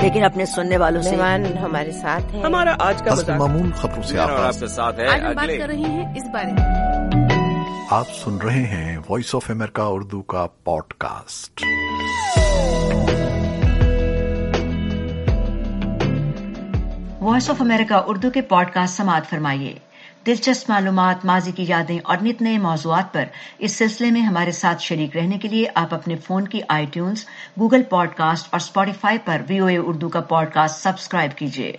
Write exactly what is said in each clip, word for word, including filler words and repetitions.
لیکن اپنے سننے والوں سے مہمان ہمارے ساتھ ہیں. ہمارا آج کا مذاق معمول خبروں سے آپ کے ساتھ ہے. آج ہم بات کر رہے ہیں اس بارے میں. آپ سن رہے ہیں وائس آف امریکہ اردو کا podcast. Voice of America Urdu کے پوڈ کاسٹ سماعت فرمائیے. دلچسپ معلومات، ماضی کی یادیں اور نت نئے موضوعات پر اس سلسلے میں ہمارے ساتھ شریک رہنے کے لیے آپ اپنے فون کی iTunes, Google podcast اور اسپاٹیفائی پر وی او اے اردو کا پوڈ کاسٹ سبسکرائب کیجیے.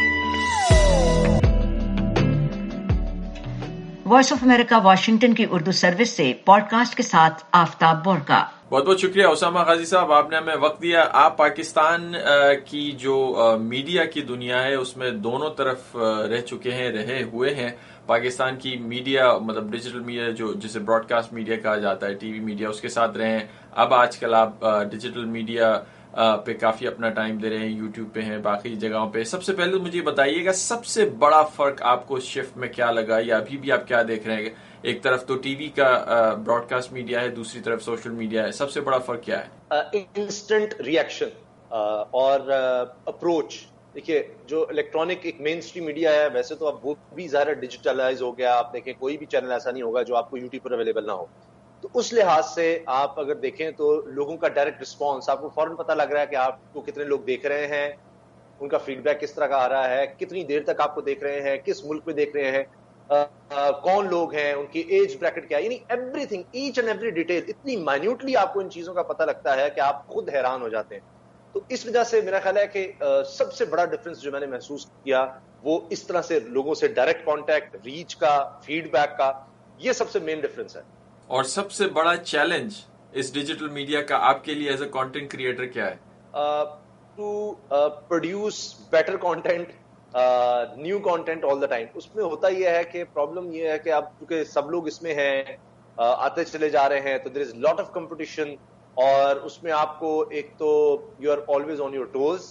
وائس آف امریکہ واشنگٹن کی اردو سروس سے پوڈ کاسٹ کے ساتھ آفتاب بورکا. بہت بہت شکریہ اسامہ غازی صاحب، آپ نے ہمیں وقت دیا. آپ پاکستان کی جو میڈیا کی دنیا ہے اس میں دونوں طرف رہ چکے ہیں، رہے ہوئے ہیں. پاکستان کی میڈیا مطلب ڈیجیٹل میڈیا جو جسے براڈ کاسٹ میڈیا کہا جاتا ہے، ٹی وی میڈیا، اس کے ساتھ رہے ہیں. اب آج کل آپ ڈیجیٹل میڈیا پہ کافی اپنا ٹائم دے رہے ہیں، یوٹیوب پہ ہیں، باقی جگہوں پہ. سب سے پہلے مجھے بتائیے گا سب سے بڑا فرق آپ کو شفٹ میں کیا لگا، یا ابھی بھی آپ کیا دیکھ رہے ہیں؟ ایک طرف تو ٹی وی کا براڈ کاسٹ میڈیا ہے، دوسری طرف سوشل میڈیا ہے. سب سے بڑا فرق کیا ہے؟ انسٹنٹ ریئیکشن اور اپروچ. دیکھیے، جو الیکٹرانک ایک مین اسٹریم میڈیا ہے، ویسے تو اب وہ بھی ظاہر ڈیجیٹلائز ہو گیا. آپ دیکھیں کوئی بھی چینل ایسا نہیں ہوگا جو آپ کو یوٹیوب پر اویلیبل نہ ہو. تو اس لحاظ سے آپ اگر دیکھیں تو لوگوں کا ڈائریکٹ رسپانس آپ کو فوراً پتہ لگ رہا ہے کہ آپ کو کتنے لوگ دیکھ رہے ہیں، ان کا فیڈ بیک کس طرح کا آ رہا ہے، کتنی دیر تک آپ کو دیکھ رہے ہیں، کس ملک میں دیکھ رہے ہیں، کون لوگ ہیں، ان کی ایج بریکٹ کیا ہے. یعنی every thing, each and every detail اتنی مائنیوٹلی آپ کو ان چیزوں کا پتہ لگتا ہے کہ آپ خود حیران ہو جاتے ہیں. تو اس وجہ سے میرا خیال ہے کہ سب سے بڑا ڈفرنس جو میں نے محسوس کیا وہ اس طرح سے لوگوں سے ڈائریکٹ کانٹیکٹ، ریچ کا، فیڈ بیک کا، یہ سب سے مین ڈفرنس ہے. اور سب سے بڑا چیلنج اس ڈیجیٹل میڈیا کا آپ کے لیے ایز اے کانٹینٹ کریٹر کیا ہے؟ To produce better content, new content all the time. اس میں ہوتا یہ ہے کہ پرابلم یہ ہے کہ اب کیونکہ سب لوگ اس میں ہیں، آتے چلے جا رہے ہیں، تو دیر از لاٹ آف کمپٹیشن. اور اس میں آپ کو ایک تو you are always on your toes.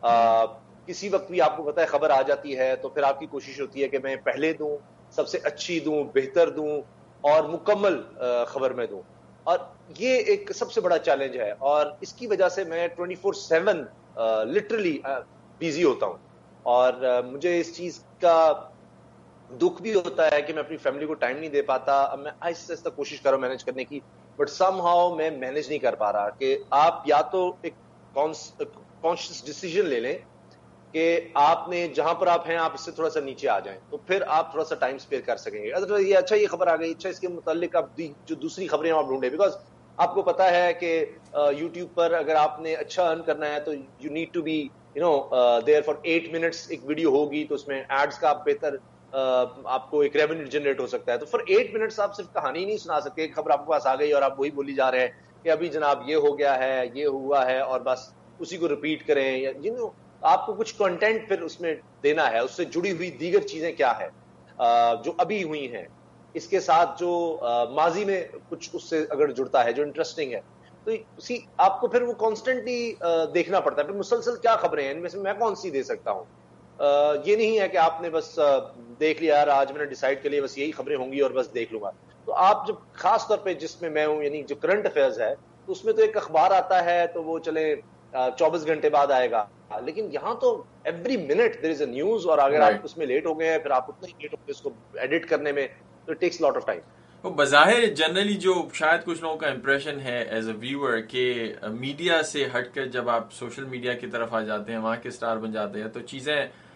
کسی وقت بھی آپ کو پتہ ہے خبر آ جاتی ہے تو پھر آپ کی کوشش ہوتی ہے کہ میں پہلے دوں، سب سے اچھی دوں، بہتر دوں اور مکمل خبر میں دوں. اور یہ ایک سب سے بڑا چیلنج ہے، اور اس کی وجہ سے میں twenty four seven literally busy ہوتا ہوں. اور مجھے اس چیز کا دکھ بھی ہوتا ہے کہ میں اپنی فیملی کو ٹائم نہیں دے پاتا. اب میں آہستہ آہستہ کوشش کر رہا ہوں مینج کرنے کی، بٹ سم ہاؤ میں مینج نہیں کر پا رہا. کہ آپ یا تو ایک کانشیس ڈیسیژن لے لیں کہ آپ نے جہاں پر آپ ہیں آپ اس سے تھوڑا سا نیچے آ جائیں، تو پھر آپ تھوڑا سا ٹائم اسپیئر کر سکیں گے. اگر یہ اچھا یہ خبر آ گئی، اچھا اس کے متعلق آپ جو دوسری خبریں آپ ڈھونڈیں. بیکاز آپ کو پتا ہے کہ یوٹیوب پر اگر آپ نے اچھا ارن کرنا ہے تو you need to be you know there for eight minutes. ایک ویڈیو ہوگی تو اس میں ایڈز کا آپ بہتر آپ کو ایک ریونیو جنریٹ ہو سکتا ہے. تو فار ایٹ منٹس آپ صرف کہانی نہیں سنا سکتے. ایک خبر آپ کے پاس آ گئی اور آپ وہی بولی جا رہے ہیں کہ ابھی جناب یہ ہو گیا ہے، یہ ہوا ہے، اور بس اسی کو ریپیٹ کریں. یو نو آپ کو کچھ کنٹینٹ پھر اس میں دینا ہے، اس سے جڑی ہوئی دیگر چیزیں کیا ہے جو ابھی ہوئی ہیں، اس کے ساتھ جو ماضی میں کچھ اس سے اگر جڑتا ہے جو انٹرسٹنگ ہے، تو اسی آپ کو پھر وہ کانسٹنٹلی دیکھنا پڑتا ہے. پھر مسلسل کیا خبریں ہیں، ان میں سے میں کون سی دے سکتا ہوں. یہ نہیں ہے کہ آپ نے بس دیکھ لیا، یار آج میں نے ڈیسائیڈ کر لیا بس یہی خبریں ہوں گی اور بس دیکھ لوں گا. تو آپ جب خاص طور پہ جس میں میں ہوں، یعنی جو کرنٹ افیئرز ہے، تو اس میں تو ایک اخبار آتا ہے تو وہ چلے چوبیس گھنٹے بعد آئے گا. لیکن یہاں تو every minute there is a news, اور اگر آپ اس میں لیٹ ہو گئے ہیں پھر آپ اتنا ہی لیٹ ہو گئے اس کو ایڈٹ کرنے میں، تو it takes lot of time. تو بظاہر جنرلی جو شاید کچھ لوگوں کا امپریشن ہے ایز اے ویور کہ میڈیا سے ہٹ کر جب آپ سوشل میڈیا کی طرف آ جاتے ہیں، وہاں کے اسٹار بن جاتے ہیں، تو چیزیں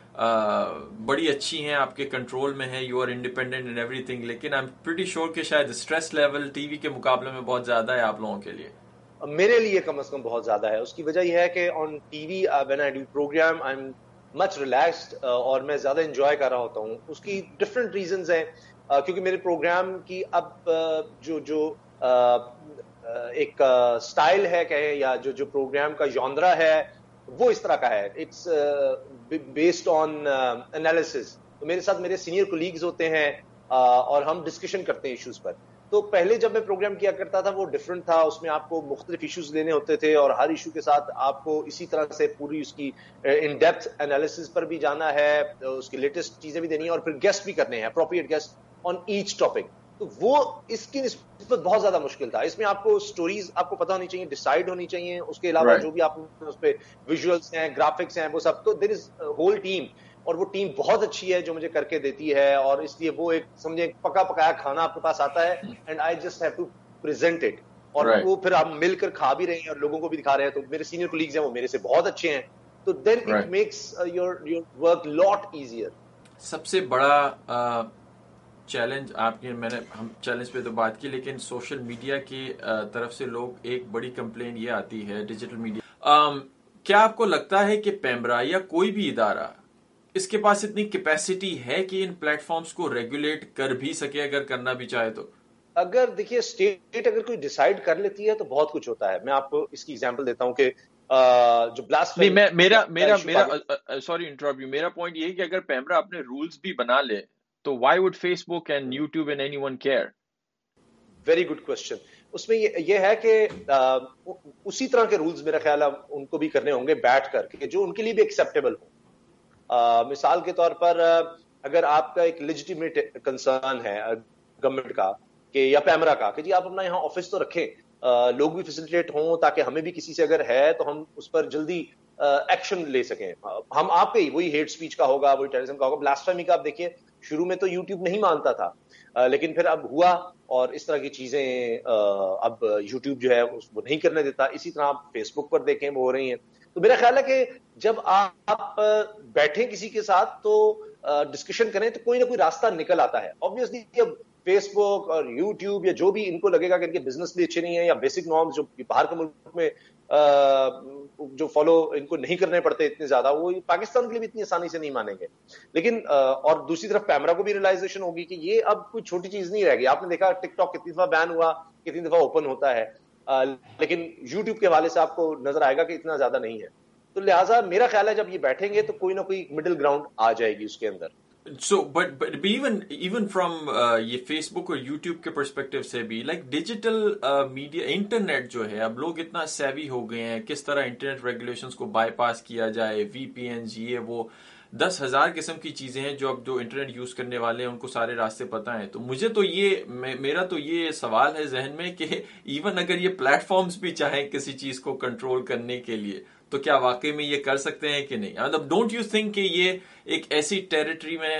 بڑی اچھی ہیں، آپ کے کنٹرول میں ہیں، you are independent in everything. لیکن آئی ایم پریٹی شیور کہ شاید اسٹریس لیول ٹی وی کے مقابلے میں بہت زیادہ ہے آپ لوگوں کے لیے. میرے لیے کم از کم بہت زیادہ ہے. اس کی وجہ یہ ہے کہ on TV when I do program I am much relaxed, اور میں زیادہ انجوائے کر رہا ہوتا ہوں. اس کی ڈفرینٹ ریزنز ہیں، کیونکہ میرے پروگرام کی اب جو جو ایک سٹائل ہے کہیں، یا جو جو پروگرام کا ژانرا ہے وہ اس طرح کا ہے. It's based on analysis. تو میرے ساتھ میرے سینئر کولیگز ہوتے ہیں اور ہم ڈسکشن کرتے ہیں ایشوز پر. تو پہلے جب میں پروگرام کیا کرتا تھا وہ ڈفرنٹ تھا. اس میں آپ کو مختلف ایشوز لینے ہوتے تھے اور ہر ایشو کے ساتھ آپ کو اسی طرح سے پوری اس کی ان ڈیپتھ انالیسس پر بھی جانا ہے، اس کی لیٹسٹ چیزیں بھی دینی ہے، اور پھر گیسٹ بھی کرنے ہیں، appropriate guest on each topic. تو وہ اس کی نسبت بہت زیادہ مشکل تھا. اس میں آپ کو سٹوریز آپ کو پتہ ہونی چاہیے, ڈیسائیڈ ہونی چاہیے, اس کے علاوہ جو بھی آپ اس پہ ویژولس ہیں, گرافکس ہیں, وہ سب. تو دیر از ہول ٹیم, اور وہ ٹیم بہت اچھی ہے جو مجھے کر کے دیتی ہے, اور اس لیے وہ ایک سمجھے پکا پکایا کھانا آپ کے پاس آتا ہے, and I just have to present it, اور وہ پھر آپ مل کر کھا بھی رہے ہیں اور لوگوں کو بھی دکھا رہے ہیں. تو میرے سینئر کولیگز ہیں وہ میرے سے بہت اچھے ہیں, تو then it makes your your work lot easier. سب سے بڑا چیلنج آپ نے, میں نے ہم چیلنج پہ تو بات کی, لیکن سوشل میڈیا کی طرف سے لوگ ایک بڑی کمپلین یہ آتی ہے ڈیجیٹل میڈیا. کیا آپ کو لگتا ہے کہ پیمرا یا کوئی بھی ادارہ اس کے پاس اتنی کیپیسٹی ہے کہ ان پلیٹ فارمز کو ریگولیٹ کر بھی سکے اگر کرنا بھی چاہے تو؟ اگر دیکھیے اسٹیٹ اگر کوئی ڈیسائیڈ کر لیتی ہے تو بہت کچھ ہوتا ہے. میں آپ کو اس کی ایگزامپل دیتا ہوں کہ جو بلاسفیمی, نہیں, میرا میرا میرا سوری انٹرپٹ یو, میرا پوائنٹ یہ ہے کہ اگر پیمرا اپنے رولز بھی بنا لے تو why would Facebook and YouTube and anyone care? Very good question. اس میں یہ ہے کہ اسی طرح کے رولز میرا خیال ہے ان کو بھی کرنے ہوں گے بیٹھ کر کے, جو ان کے لیے بھی ایکسیپٹیبل ہوں. مثال کے طور پر اگر آپ کا ایک لیجیٹیمیٹ کنسرن ہے گورنمنٹ کا کہ یا پیمرا کا کہ جی آپ اپنا یہاں آفس تو رکھیں, لوگ بھی فیسیلیٹیٹ ہوں تاکہ ہمیں بھی کسی سے اگر ہے تو ہم اس پر جلدی ایکشن لے سکیں. ہم آپ کے وہی ہیٹ سپیچ کا ہوگا, وہی ٹیررزم کا ہوگا. بلاسفیمی کا آپ دیکھیے شروع میں تو یوٹیوب نہیں مانتا تھا, لیکن پھر اب ہوا اور اس طرح کی چیزیں اب یوٹیوب جو ہے وہ نہیں کرنے دیتا. اسی طرح آپ فیس بک پر دیکھیں وہ ہو رہی ہیں. تو میرا خیال ہے کہ جب آپ بیٹھیں کسی کے ساتھ تو ڈسکشن کریں تو کوئی نہ کوئی راستہ نکل آتا ہے. آبویسلی جب فیس بک اور یوٹیوب یا جو بھی ان کو لگے گا کہ ان کے بزنس بھی اچھے نہیں ہیں یا بیسک نارمز جو باہر کے ملک میں جو فالو ان کو نہیں کرنے پڑتے اتنے زیادہ, وہ پاکستان کے لیے بھی اتنی آسانی سے نہیں مانیں گے. لیکن اور دوسری طرف پیمرا کو بھی ریلائزیشن ہوگی کہ یہ اب کوئی چھوٹی چیز نہیں رہ گئی. آپ نے دیکھا ٹک ٹاک کتنی دفعہ بین ہوا, کتنی دفعہ اوپن ہوتا ہے, لیکن یوٹیوب کے حوالے سے آپ کو نظر آئے گا کہ اتنا زیادہ نہیں ہے. تو لہٰذا میرا خیال ہے جب یہ بیٹھیں گے تو کوئی نہ کوئی مڈل گراؤنڈ آ جائے گی اس کے اندر. So but but even even from یہ فیس بک اور یوٹیوب کے پرسپیکٹو سے بھی لائک ڈیجیٹل میڈیا, انٹرنیٹ جو ہے اب لوگ اتنا سیوی ہو گئے ہیں, کس طرح انٹرنیٹ ریگولیشنز کو بائی پاس کیا جائے, وی پی این, یہ وہ دس ہزار قسم کی چیزیں ہیں جو اب جو انٹرنیٹ یوز کرنے والے ہیں ان کو سارے راستے پتہ ہیں. تو مجھے تو یہ میرا تو یہ سوال ہے ذہن میں کہ ایون اگر یہ پلیٹ فارمز بھی چاہیں کسی چیز کو کنٹرول کرنے کے لیے تو کیا واقعی میں یہ کر سکتے ہیں کہ نہیں؟ مطلب ڈونٹ یو تھنک کہ یہ ایک ایسی ٹیریٹری میں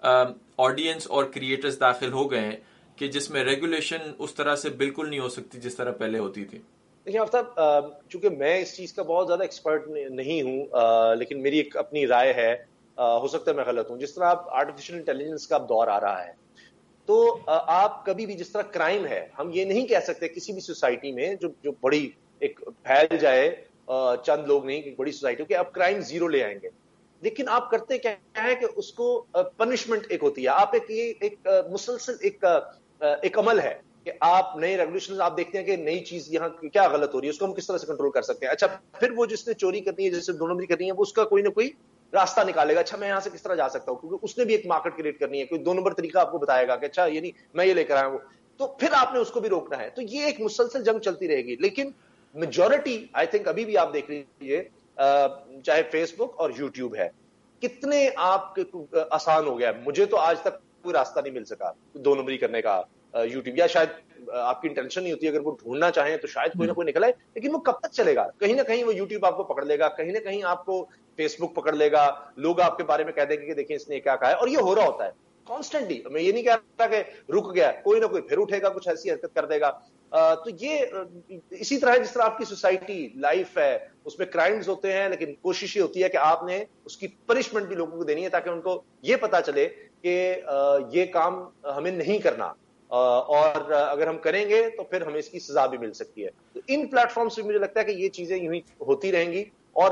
آڈینس اور کریٹرز داخل ہو گئے ہیں کہ جس میں ریگولیشن اس طرح سے بالکل نہیں ہو سکتی جس طرح پہلے ہوتی تھی؟ دیکھیں آفتاب, چونکہ میں اس چیز کا بہت زیادہ ایکسپرٹ نہیں ہوں, لیکن میری ایک اپنی رائے ہے, ہو سکتا ہے میں غلط ہوں. جس طرح آپ آرٹیفیشل انٹیلیجنس کا دور آ رہا ہے تو آپ کبھی بھی جس طرح کرائم ہے, ہم یہ نہیں کہہ سکتے کسی بھی سوسائٹی میں جو جو بڑی ایک پھیل جائے, چند لوگ نہیں, ایک بڑی سوسائٹی کہ آپ کرائم زیرو لے آئیں گے. لیکن آپ کرتے کیا ہے کہ اس کو پنشمنٹ ایک ہوتی ہے, آپ ایک یہ ایک مسلسل ایک ایک عمل ہے کہ آپ نئے ریگولیشن آپ دیکھتے ہیں کہ نئی چیز یہاں کیا غلط ہو رہی ہے, اس کو ہم کس طرح سے کنٹرول کر سکتے ہیں. اچھا پھر وہ جس نے چوری کرنی ہے, جس نے دو نمبری کرنی ہے, وہ اس کا کوئی نہ کوئی راستہ نکالے گا. اچھا میں یہاں سے کس طرح جا سکتا ہوں, کیونکہ اس نے بھی ایک مارکیٹ کریٹ کرنی ہے, کوئی دو نمبر طریقہ آپ کو بتائے گا کہ اچھا یہ نہیں میں یہ لے کر آیا ہوں, تو پھر آپ نے اس کو بھی روکنا ہے. تو یہ ایک مسلسل جنگ چلتی رہے گی. لیکن میجورٹی آئی تھنک ابھی بھی آپ دیکھ لیجیے, چاہے فیس بک اور یوٹیوب ہے, کتنے آپ آسان ہو گیا. مجھے تو آج تک کوئی راستہ نہیں مل سکا دو نمبری کرنے کا یوٹیوب, یا شاید آپ کی انٹینشن نہیں ہوتی, اگر وہ ڈھونڈنا چاہیں تو شاید کوئی نہ کوئی نکل آئے, لیکن وہ کب تک چلے گا؟ کہیں نہ کہیں وہ یوٹیوب آپ کو پکڑ لے گا, کہیں نہ کہیں آپ کو فیس بک پکڑ لے گا, لوگ آپ کے بارے میں کہہ دیں گے کہ دیکھیں اس نے کیا کہا ہے. اور یہ ہو رہا ہوتا ہے کانسٹنٹلی. میں یہ نہیں کہہ رہا کہ رک گیا, کوئی نہ کوئی پھر اٹھے گا, کچھ ایسی حرکت کر دے گا. تو یہ اسی طرح جس طرح آپ کی سوسائٹی لائف ہے اس میں کرائمز ہوتے ہیں, لیکن کوشش یہ ہوتی ہے کہ آپ نے اس کی پنشمنٹ بھی لوگوں کو دینی ہے تاکہ ان کو یہ پتا چلے کہ یہ کام ہمیں نہیں کرنا, اور اگر ہم کریں گے تو پھر ہمیں اس کی سزا بھی مل سکتی ہے. تو ان پلیٹ فارمز سے مجھے لگتا ہے کہ یہ چیزیں یوں ہی ہوتی رہیں گی. اور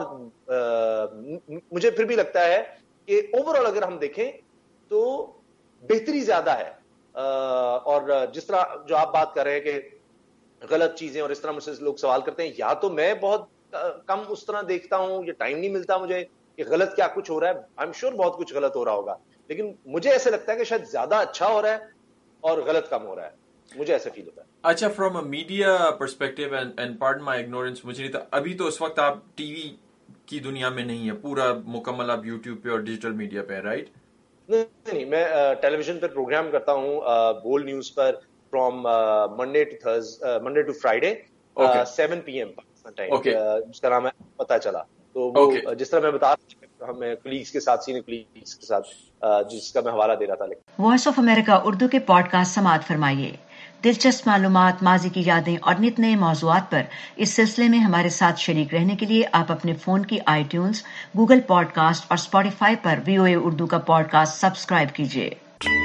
مجھے پھر بھی لگتا ہے کہ اوور آل اگر ہم دیکھیں تو بہتری زیادہ ہے. اور جس طرح جو آپ بات کر رہے ہیں کہ غلط چیزیں اور اس طرح مجھ سے لوگ سوال کرتے ہیں, یا تو میں بہت کم اس طرح دیکھتا ہوں, یہ ٹائم نہیں ملتا مجھے کہ غلط کیا کچھ ہو رہا ہے. آئی ایم شیور بہت کچھ غلط ہو رہا ہوگا, لیکن مجھے ایسے لگتا ہے کہ شاید زیادہ اچھا ہو رہا ہے اور غلط کم ہو رہا ہے. مجھے ایسا فیل ہوتا ہے. اچھا, from a media perspective and pardon my ignorance, مجھے نہیں تھا ابھی تو اس وقت آپ ٹی وی کی دنیا میں نہیں ہے, پورا مکمل آپ یوٹیوب پہ اور ڈیجیٹل میڈیا پہ, رائٹ؟ نہیں نہیں, میں ٹیلی ویژن پر پروگرام کرتا ہوں, بول نیوز پر, from uh, Monday to Thursday, uh, Monday to Friday, okay. uh, seven p m Pakistan time. Okay. uh, जिसका नाम है पता चला. तो वो okay. जिस तरह मैं बता रहा था, मैं कलीग्स के साथ, सीनियर कलीग्स के साथ, uh, जिसका मैं हवाला दे रहा था. वॉइस ऑफ अमेरिका उर्दू के पॉडकास्ट समाअत फरमाइए. दिलचस्प मालूमात, माजी की यादें और नित नए मौज़ूआत पर इस सिलसिले में हमारे साथ शरीक रहने के लिए आप अपने फोन की आई ट्यून्स, गूगल पॉडकास्ट और स्पॉटिफाई पर वीओए उर्दू का पॉडकास्ट सब्सक्राइब कीजिए.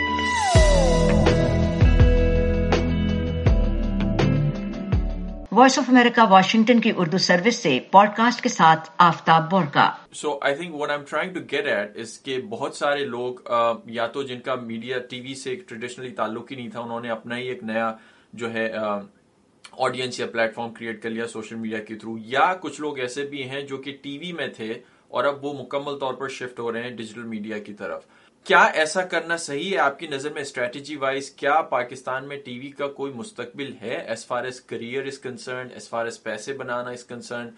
वॉइस ऑफ अमेरिका वाशिंगटन की उर्दू सर्विस से पॉडकास्ट के साथ Aftab Borka. So I think what I am trying to get at is कि बहुत सारे लोग uh, या तो जिनका मीडिया टीवी से एक ट्रेडिशनली ताल्लुक ही नहीं था, उन्होंने अपना ही एक नया जो है ऑडियंस uh, या प्लेटफॉर्म क्रिएट कर लिया सोशल मीडिया के थ्रू, या कुछ लोग ऐसे भी हैं जो कि टीवी में थे और अब वो मुकम्मल तौर पर शिफ्ट हो रहे हैं डिजिटल मीडिया की तरफ. क्या ऐसा करना सही है आपकी नजर में स्ट्रेटेजी वाइज? क्या पाकिस्तान में टीवी का कोई मुस्तकबिल है as far as career is concern, as far as पैसे बनाना इज कंसर्न,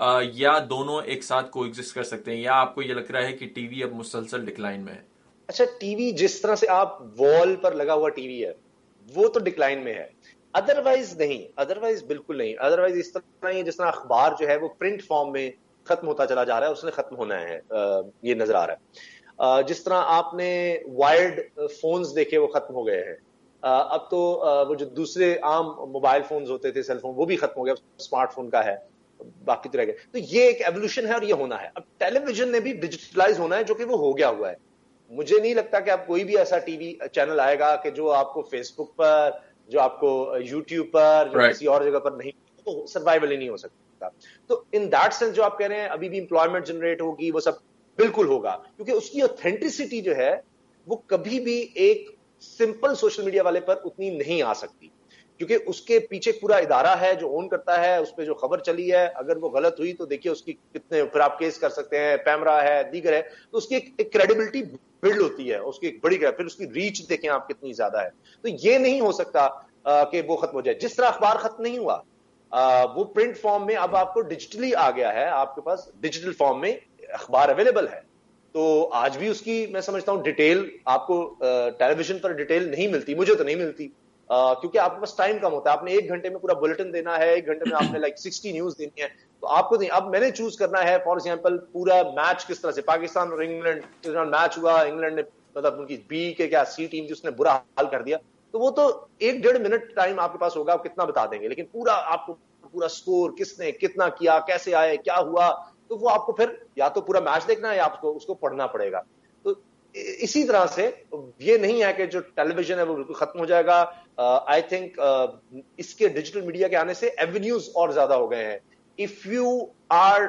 या दोनों एक साथ को एग्जिस्ट कर सकते हैं, या आपको ये लग रहा है कि टीवी अब मुसलसल डिक्लाइन में है? अच्छा, टीवी जिस तरह से आप वॉल पर लगा हुआ टीवी है वो तो डिक्लाइन में है, अदरवाइज नहीं, अदरवाइज बिल्कुल नहीं. अदरवाइज इस तरह ही जिस तरह अखबार जो है वो प्रिंट फॉर्म में खत्म होता चला जा रहा है, उसने खत्म होना है, ये नजर आ रहा है. Uh, जिस तरह आपने वायर्ड फोन्स देखे वो खत्म हो गए हैं. uh, अब तो uh, वो जो दूसरे आम मोबाइल फोन्स होते थे, सेलफोन, वो भी खत्म हो गया, स्मार्टफोन का है, बाकी तो रह गए. तो ये एक एवोल्यूशन है और ये होना है. अब टेलीविजन ने भी डिजिटलाइज होना है, जो कि वो हो गया हुआ है. मुझे नहीं लगता कि अब कोई भी ऐसा टीवी चैनल आएगा कि जो आपको फेसबुक पर, जो आपको यूट्यूब पर, जो right. किसी और जगह पर नहीं, तो सर्वाइवल ही नहीं हो सकता. तो इन दैट सेंस जो आप कह रहे हैं अभी भी एम्प्लॉयमेंट जनरेट होगी, वो सब बिल्कुल होगा, क्योंकि उसकी ऑथेंटिसिटी जो है वो कभी भी एक सिंपल सोशल मीडिया वाले पर उतनी नहीं आ सकती, क्योंकि उसके पीछे पूरा इदारा है जो ओन करता है, उस पर जो खबर चली है अगर वो गलत हुई तो देखिए उसकी कितने, फिर आप केस कर सकते हैं, पैमरा है, दीगर है, तो उसकी एक, एक क्रेडिबिलिटी बिल्ड होती है, उसकी एक बड़ी, फिर उसकी रीच देखें आप कितनी ज्यादा है. तो ये नहीं हो सकता आ, कि वो खत्म हो जाए. जिस तरह अखबार खत्म नहीं हुआ, आ, वो प्रिंट फॉर्म में अब आपको डिजिटली आ गया है, आपके पास डिजिटल फॉर्म में अखबार अवेलेबल है. तो आज भी उसकी मैं समझता हूं डिटेल आपको टेलीविजन पर डिटेल नहीं मिलती, मुझे तो नहीं मिलती, आ, क्योंकि आपके पास टाइम कम होता है. आपने एक घंटे में पूरा बुलेटिन देना है, एक घंटे में आपने लाइक सिक्सटी न्यूज देनी है, तो आपको नहीं. अब मैंने चूज करना है फॉर एग्जांपल पूरा मैच किस तरह से, पाकिस्तान और इंग्लैंड के दौरान मैच हुआ, इंग्लैंड ने मतलब उनकी बी के क्या सी टीम थी उसने बुरा हाल कर दिया, तो वो तो एक डेढ़ मिनट टाइम आपके पास होगा, आप कितना बता देंगे, लेकिन पूरा आपको पूरा स्कोर, किसने कितना किया, कैसे आए, क्या हुआ, तो वो आपको फिर या तो पूरा मैच देखना है या आपको उसको पढ़ना पड़ेगा. तो इसी तरह से ये नहीं है कि जो टेलीविजन है वो बिल्कुल खत्म हो जाएगा. आई uh, थिंक uh, इसके डिजिटल मीडिया के आने से एवेन्यूज और ज्यादा हो गए हैं. If you are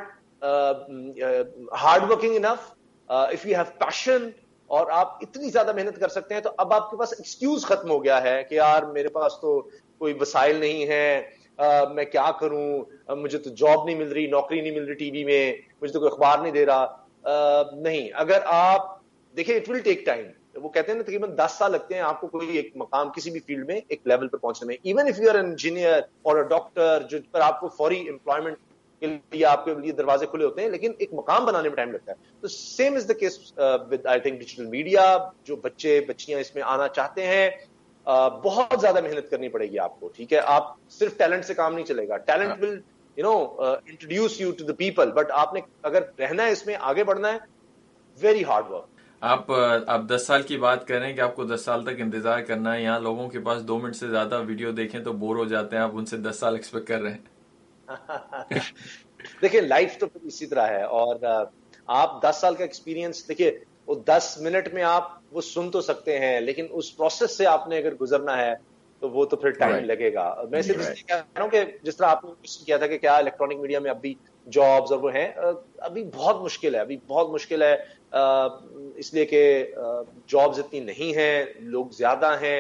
hard working enough, if you have passion और आप इतनी ज्यादा मेहनत कर सकते हैं, तो अब आपके पास एक्सक्यूज खत्म हो गया है कि यार मेरे पास तो कोई वसाइल नहीं है, Uh, मैं क्या करूं, uh, मुझे तो जॉब नहीं मिल रही, नौकरी नहीं मिल रही टीवी में, मुझे तो कोई अखबार नहीं दे रहा. uh, नहीं, अगर आप देखिए इट विल टेक टाइम. वो कहते हैं ना तकरीबन दस साल लगते हैं आपको कोई एक मकाम किसी भी फील्ड में एक लेवल पर पहुंचने में. Even if you are an engineer और अ डॉक्टर, जो पर आपको फौरी एम्प्लॉयमेंट के लिए आपके लिए दरवाजे खुले होते हैं, लेकिन एक मकाम बनाने में टाइम लगता है. तो same is the case with I think digital media. जो बच्चे बच्चियां इसमें आना चाहते हैं, Uh, बहुत ज्यादा मेहनत करनी पड़ेगी आपको, ठीक है. आप सिर्फ टैलेंट से काम नहीं चलेगा. Talent will you know introduce you to the people, but आपने अगर रहना है इसमें, आगे बढ़ना है, वेरी हार्ड वर्क. आप आप दस साल की बात कर रहे हैं कि आपको दस साल तक इंतजार करना है. यहाँ लोगों के पास दो मिनट से ज्यादा वीडियो देखें तो बोर हो जाते हैं, आप उनसे दस साल एक्सपेक्ट कर रहे हैं. देखिए लाइफ तो इसी तरह है, और आप दस साल का एक्सपीरियंस देखिए, वो दस मिनट में आप वो सुन तो सकते हैं, लेकिन उस प्रोसेस से आपने अगर गुजरना है तो वो तो फिर टाइम right. लगेगा. मैं सिर्फ right. इसलिए कह रहा हूं कि जिस तरह आपने क्वेश्चन किया था कि क्या इलेक्ट्रॉनिक मीडिया में अभी जॉब्स और वो हैं, अभी बहुत मुश्किल है, अभी बहुत मुश्किल है, इसलिए कि जॉब्स इतनी नहीं हैं, लोग ज्यादा हैं,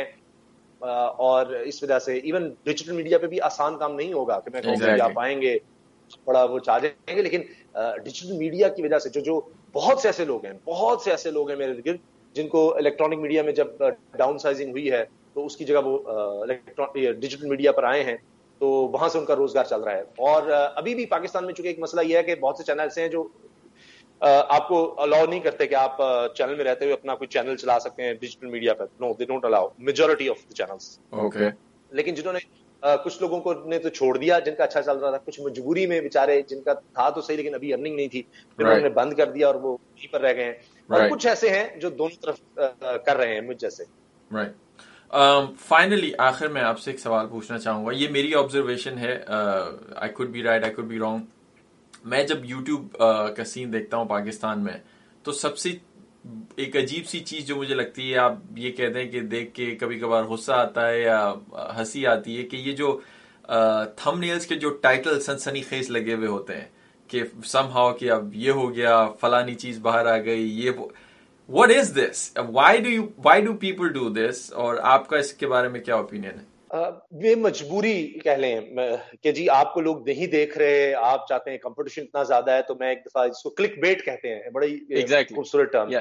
और इस वजह से इवन डिजिटल मीडिया पे भी आसान काम नहीं होगा कि मैं कहूँगा कि आप आएंगे बड़ा वो चाह जाएंगे, लेकिन डिजिटल मीडिया की वजह से जो जो बहुत से ऐसे लोग हैं, बहुत से ऐसे लोग हैं मेरे गिर्द जिनको इलेक्ट्रॉनिक मीडिया में जब डाउन साइजिंग हुई है तो उसकी जगह वो इलेक्ट्रॉनिक डिजिटल मीडिया पर आए हैं, तो वहां से उनका रोजगार चल रहा है. और अभी भी पाकिस्तान में चूंकि एक मसला यह है कि बहुत से चैनल्स हैं जो आपको अलाउ नहीं करते कि आप चैनल में रहते हुए अपना कोई चैनल चला सकते हैं डिजिटल मीडिया पर. No, they don't allow majority of the channels. Okay, لیکن جنہوں نے کچھ لوگوں کو نے تو چھوڑ دیا جن کا اچھا چل رہا تھا, کچھ مجبوری میں بیچارے جن کا تھا تو صحیح لیکن ابھی ارننگ نہیں تھی, پھر انہوں نے بند کر دیا اور وہ یہیں پر رہ گئے ہیں, اور کچھ ایسے ہیں جو دونوں طرف کر رہے ہیں مجھ جیسے. فائنلی آخر میں آپ سے ایک سوال پوچھنا چاہوں گا, یہ میری آبزرویشن ہے, I could be right I could be wrong. میں جب یوٹیوب کا سین دیکھتا ہوں پاکستان میں تو سب سے ایک عجیب سی چیز جو مجھے لگتی ہے, آپ یہ کہہ دیں کہ دیکھ کے کبھی کبھار غصہ آتا ہے یا ہنسی آتی ہے, کہ یہ جو تھم نیلز کے جو ٹائٹل سنسنی خیز لگے ہوئے ہوتے ہیں کہ سم ہاؤ کہ اب یہ ہو گیا, فلانی چیز باہر آ گئی, یہ what is this, why do you why do people do this, اور آپ کا اس کے بارے میں کیا اوپینین ہے؟ یہ مجبوری کہہ لیں کہ جی آپ کو لوگ نہیں دیکھ رہے, آپ چاہتے ہیں کمپٹیشن اتنا زیادہ ہے, تو میں ایک دفعہ اس کو کلک بیٹ کہتے ہیں, بڑی خوبصورت ٹرم.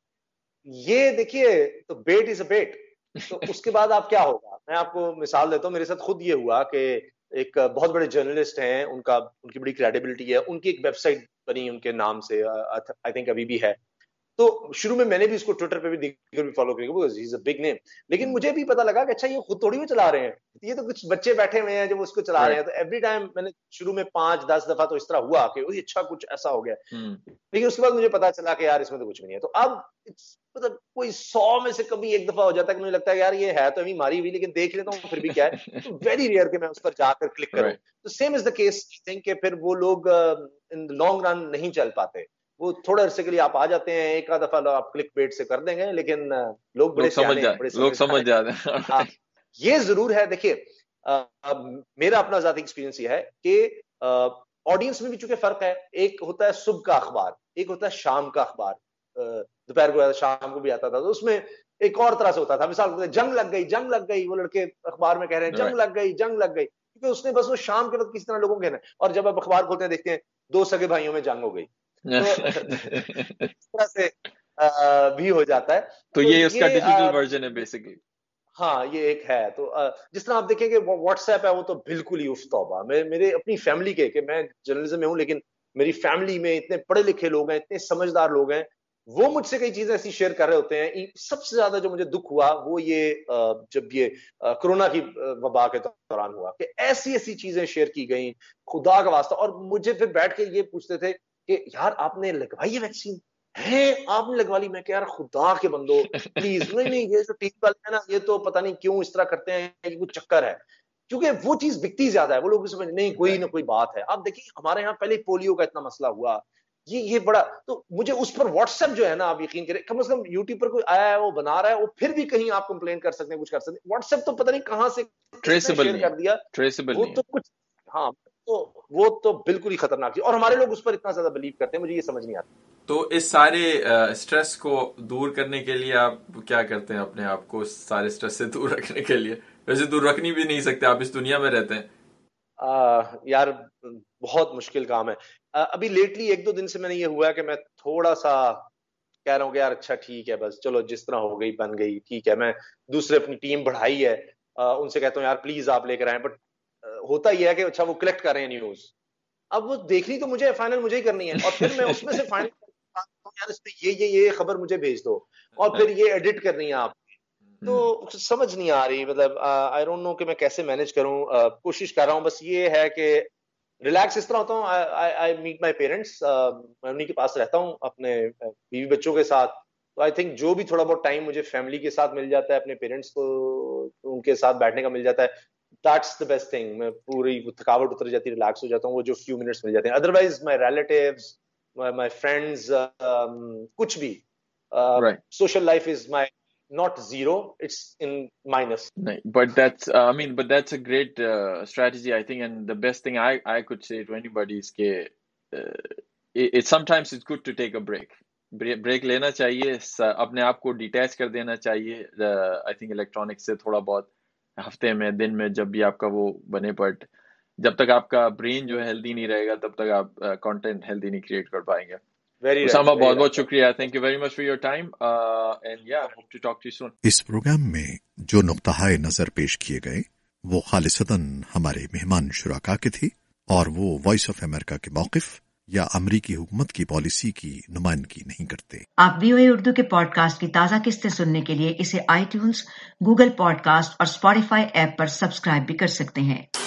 یہ دیکھیے تو بیٹ از اے بیٹ, تو اس کے بعد آپ کیا ہوگا. میں آپ کو مثال دیتا ہوں, میرے ساتھ خود یہ ہوا کہ ایک بہت بڑے جرنلسٹ ہیں, ان کا ان کی بڑی کریڈیبلٹی ہے, ان کی ایک ویب سائٹ بنی ان کے نام سے, آئی تھنک ابھی بھی ہے. تو شروع میں میں نے بھی اس کو ٹویٹر پہ بھی دیکھ بھی فالو کیا, because he is a big name. لیکن مجھے بھی پتا لگا کہ اچھا یہ خود تھوڑی وہ چلا رہے ہیں, یہ تو کچھ بچے بیٹھے ہوئے ہیں جو اس کو چلا رہے ہیں. تو ایوری ٹائم میں نے شروع میں پانچ دس دفعہ تو اس طرح ہوا کہ اچھا کچھ ایسا ہو گیا, لیکن اس کے بعد مجھے پتا چلا کہ یار اس میں تو کچھ بھی نہیں ہے. تو اب مطلب کوئی سو میں سے کبھی ایک دفعہ ہو جاتا ہے کہ مجھے لگتا ہے یار یہ ہے تو ابھی ماری ہوئی, لیکن دیکھ لیتا ہوں پھر بھی کیا ہے, تو ویری ریئر کہ میں اس پر جا کر کلک کروں. تو سیم از دا کیس, کہ پھر وہ لوگ ان لانگ رن نہیں چل پاتے. وہ تھوڑے عرصے کے لیے آپ آ جاتے ہیں, ایک آدھ دفعہ آپ کلک بیٹ سے کر دیں گے, لیکن لوگ بڑے لوگ سمجھ جاتے ہیں. یہ ضرور ہے. دیکھیے میرا اپنا ذاتی ایکسپیرینس یہ ہے کہ آڈینس میں بھی چونکہ فرق ہے, ایک ہوتا ہے صبح کا اخبار, ایک ہوتا ہے شام کا اخبار. دوپہر کو شام کو بھی آتا تھا, تو اس میں ایک اور طرح سے ہوتا تھا. مثال جنگ لگ گئی جنگ لگ گئی, وہ لڑکے اخبار میں کہہ رہے ہیں جنگ لگ گئی جنگ لگ گئی, کیونکہ اس نے بس وہ شام کے وقت کسی طرح لوگوں کو کہنا ہے. اور جب آپ اخبار کھولتے ہیں دیکھتے ہیں دو سگے بھائیوں میں جنگ ہو گئی, اس طرح سے بھی ہو جاتا ہے. تو یہ اس کا ڈیجیٹل ورژن ہے بیسیکلی. ہاں یہ ایک ہے. تو جس طرح آپ دیکھیں کہ واٹس ایپ ہے, وہ تو بالکل ہی اف توبہ. میں میرے اپنی فیملی کے, کہ میں جرنلزم میں ہوں لیکن میری فیملی میں اتنے پڑھے لکھے لوگ ہیں, اتنے سمجھدار لوگ ہیں, وہ مجھ سے کئی چیزیں ایسی شیئر کر رہے ہوتے ہیں. سب سے زیادہ جو مجھے دکھ ہوا وہ یہ جب یہ کرونا کی وبا کے دوران ہوا, کہ ایسی ایسی چیزیں شیئر کی گئیں خدا کا واسطہ. اور مجھے پھر بیٹھ کے یہ پوچھتے تھے کہ یار آپ نے لگوائی ہے ویکسین, ہے آپ نے لگوا لی؟ میں کہ یار خدا کے بندو پلیز, نہیں نہیں یہ جو ٹی وی والے ہیں نا یہ تو پتہ نہیں کیوں اس طرح کرتے ہیں, یہ کچھ چکر ہے, کیونکہ وہ چیز بکتی زیادہ ہے. وہ لوگ سمجھ نہیں کوئی نہ کوئی بات ہے. آپ دیکھیں ہمارے یہاں پہلے پولیو کا اتنا مسئلہ ہوا, یہ یہ بڑا, تو مجھے اس پر واٹس ایپ جو ہے نا, آپ یقین کریں کم از کم یوٹیوب پر کوئی آیا ہے وہ بنا رہا ہے, وہ پھر بھی کہیں آپ کمپلین کر سکتے ہیں, کچھ کر سکتے ہیں. واٹس ایپ تو پتہ نہیں کہاں سے ٹریسیبل کر دیا, وہ تو کچھ, ہاں تو وہ تو بالکل ہی خطرناک ہے. اور ہمارے لوگ اس پر اتنا زیادہ بلیو کرتے ہیں, مجھے یہ سمجھ نہیں آتا. تو اس سارے اسٹریس کو دور کرنے کے لیے آپ کیا کرتے ہیں اپنے آپ کو اس سارے اسٹریس سے دور رکھنے کے لیے؟ ویسے دور رکھنی بھی نہیں سکتے, آپ اس دنیا میں رہتے ہیں. آ, یار بہت مشکل کام ہے. ابھی لیٹلی ایک دو دن سے میں نے یہ ہوا ہے کہ میں تھوڑا سا کہہ رہا ہوں کہ یار اچھا ٹھیک ہے, بس چلو جس طرح ہو گئی بن گئی, ٹھیک ہے. میں دوسرے اپنی ٹیم بڑھائی ہے, ان سے کہتا ہوں یار پلیز آپ لے کر آئیں. بٹ ہوتا یہ ہے کہ اچھا وہ کلیکٹ کر رہے ہیں نیوز, اب وہ دیکھنی تو مجھے فائنل مجھے ہی کرنی ہے, اور پھر میں اس میں سے فائنل یار اس پہ یہ یہ یہ خبر مجھے بھیج دو, اور پھر یہ ایڈٹ کرنی ہے آپ, تو سمجھ نہیں آ رہی. مطلب آئی ڈونٹ نو کہ میں کیسے مینج کروں. کوشش کر رہا ہوں, بس یہ ہے کہ ریلیکس اس طرح ہوتا ہوں. آئی میٹ مائی پیرنٹس, میں انہیں کے پاس رہتا ہوں اپنے بیوی بچوں کے ساتھ. تو آئی تھنک جو بھی تھوڑا بہت ٹائم مجھے فیملی کے ساتھ مل جاتا ہے, اپنے پیرنٹس کو ان کے ساتھ بیٹھنے کا مل جاتا ہے, دیٹس دا بیسٹ تھنگ. میں پوری تھکاوٹ اتر جاتی ہے, ریلیکس ہو جاتا ہوں, وہ جو فیو منٹس مل جاتے ہیں. Otherwise my relatives, my friends, کچھ بھی social life is my not zero, it's in minus. But that's uh, I mean but that's a great uh, strategy I think, and the best thing I I could say to anybody is ke uh, it, it sometimes it's good to take a break. break لینا چاہیے, اپنے آپ کو detach کر دینا چاہیے. I think electronics سے تھوڑا بہت ہفتے میں, دن میں, جب بھی آپ کا وہ بنے, بٹ جب تک آپ کا برین جو ہے ہیلدی نہیں رہے گا تب تک آپ کانٹینٹ ہیلدی نہیں کریٹ کر پائیں گے. اسامہ بہت بہت شکریہ, thank you very much for your time, and yeah hope to talk to you soon. اس پروگرام میں جو نقطہ نظر پیش کیے گئے وہ خالصتاً ہمارے مہمان شرکا کے تھے, اور وہ وائس آف امریکہ کے موقف یا امریکی حکومت کی پالیسی کی نمائندگی نہیں کرتے۔ آپ وی او اے اردو کے پوڈ کاسٹ کی تازہ قسطیں سننے کے لیے اسے iTunes, Google podcast اور اسپوٹیفائی ایپ پر سبسکرائب بھی کر سکتے ہیں۔